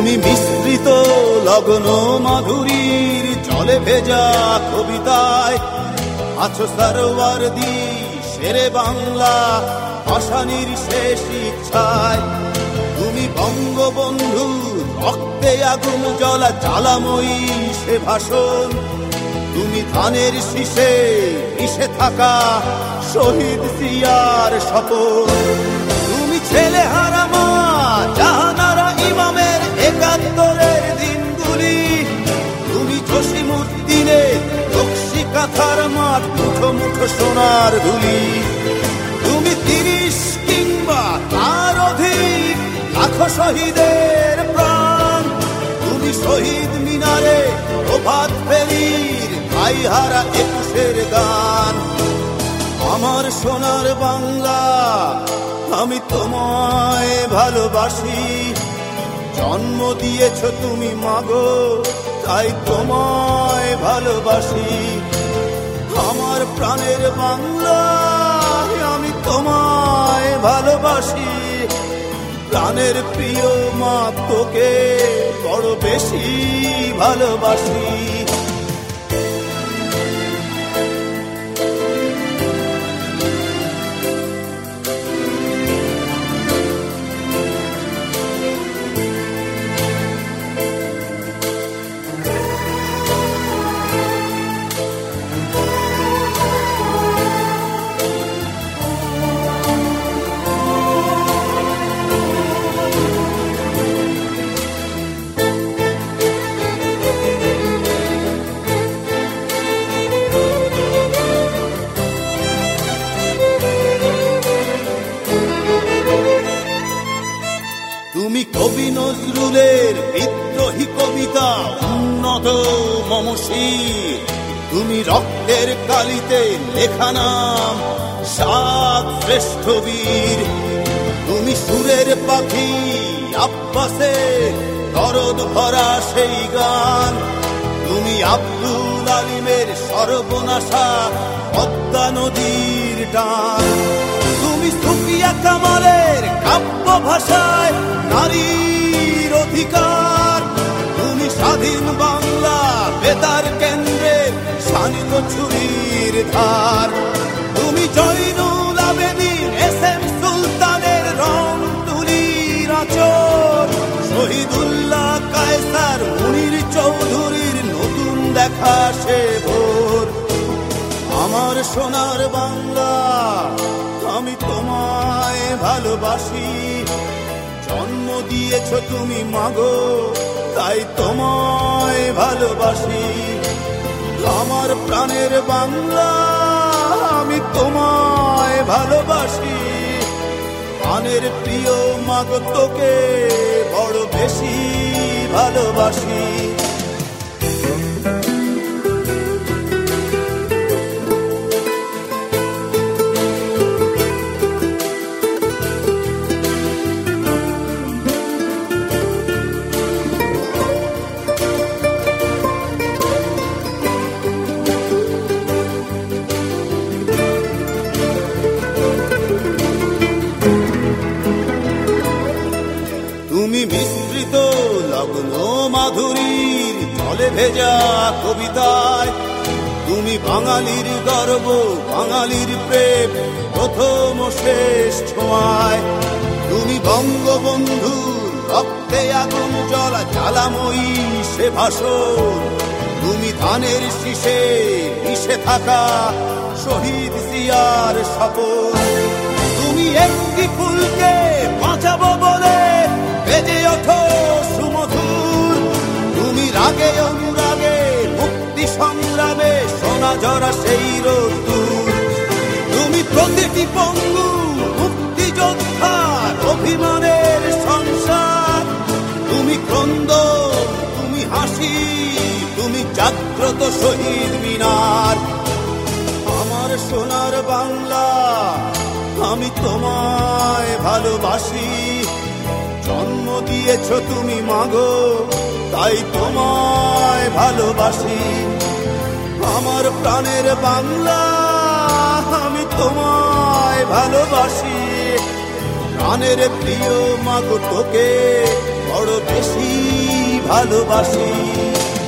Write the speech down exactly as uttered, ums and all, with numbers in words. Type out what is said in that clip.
তুমি মিশ্রিত লগ্ন মাধুরীর জলে ভেজা কবিতায় আছো সরওয়ারদি শেরে বাংলা ভাষানির শেষ ইচ্ছায়। তুমি বঙ্গবন্ধু রক্তে আগুন জ্বলা জ্বালাময়ী সে ভাষণ। তুমি ধানের শীষে মিশে থাকা শহীদ জিয়ার শপথ। তুমি ছেলে হারা মা জাহানারা ইমামের একাত্তরের দিনগুলি। তুমি জসিমউদ্দিনের নকশি কাঁথার মাঠ মুঠো মুঠো সোনার ধুলি। তুমি তিরিশ কিংবা তার অধিক লাখো শহীদের প্রাণ। তুমি শহীদ মিনারে প্রভাত ফেরির ভাইহারা একুশের গান। আমার সোনার বাংলা আমি তোমায় ভালোবাসি। জন্ম দিয়েছ তুমি মাগো তাই তোমায় ভালোবাসি। আমার প্রাণের বাংলা আমি তোমায় ভালোবাসি। প্রাণের প্রিয় মা তোকে বড় বেশি ভালোবাসি। তুমি কবি নজরুলের বিদ্রোহী কবিতা উন্নত মমশীর। তুমি রক্তের কালিতে লেখা নাম সাত শ্রেষ্ঠ বীর। তুমি সুরের পাখি আব্বাসের দরদ ভরা সেই গান। তুমি আব্দুল আলিমের সর্বনাশা পদ্মা নদীর টান। তুমি সুফিয়া কামালের কাব্য ভাষায় নারীর অধিকার। তুমি স্বাধীন বাংলা বেতার কেন্দ্রের শানিত ছুরির ধার। তুমি জয়নুল আবেদিন এস এম সুলতানের রং তুলির আঁচল। শহীদুল্লাহ কায়সার মুনির চৌধুরীর নতুন দেখা সে ভোর। আমার সোনার বাংলা আমি তোমায় ভালোবাসি। জন্ম দিয়েছ তুমি মাগো তাই তোমায় ভালোবাসি। আমার প্রাণের বাংলা আমি তোমায় ভালোবাসি। প্রাণের প্রিয় মাগো তোকে বড় বেশি ভালোবাসি। তুমি মিশ্রিত লগ্ন মাধুরীর জলে ভেজা কবিতায়। তুমি বাঙালির গর্ব বাঙালির প্রেম প্রথম শেষ ছোঁয়ায়। তুমি বঙ্গবন্ধু রক্তে আগুন জ্বলা জ্বালাময়ী সে ভাষণ। তুমি ধানের শীষে মিশে থাকা শহীদ জিয়ার শপথ। তুমি একটি ফুলকে বাঁচাবো বলে বেজে ওঠো সুমধুর। তুমি রাগে অনুরাগে মুক্তি সংগ্রামে সোনা ঝরা সেই রোদ্দুর। তুমি প্রতিটি পঙ্গু মুক্তিযোদ্ধার অভিমানের সংসার। তুমি ক্রন্দন তুমি হাসি তুমি জাগ্রত শহীদ মিনার। আমার সোনার বাংলা আমি তোমায় ভালোবাসি। জন্ম দিয়েছ তুমি মাগো তাই তোমায় ভালোবাসি। আমার প্রাণের বাংলা আমি তোমায় ভালোবাসি। প্রাণের প্রিয় মাগো তোকে বড় বেশি ভালোবাসি।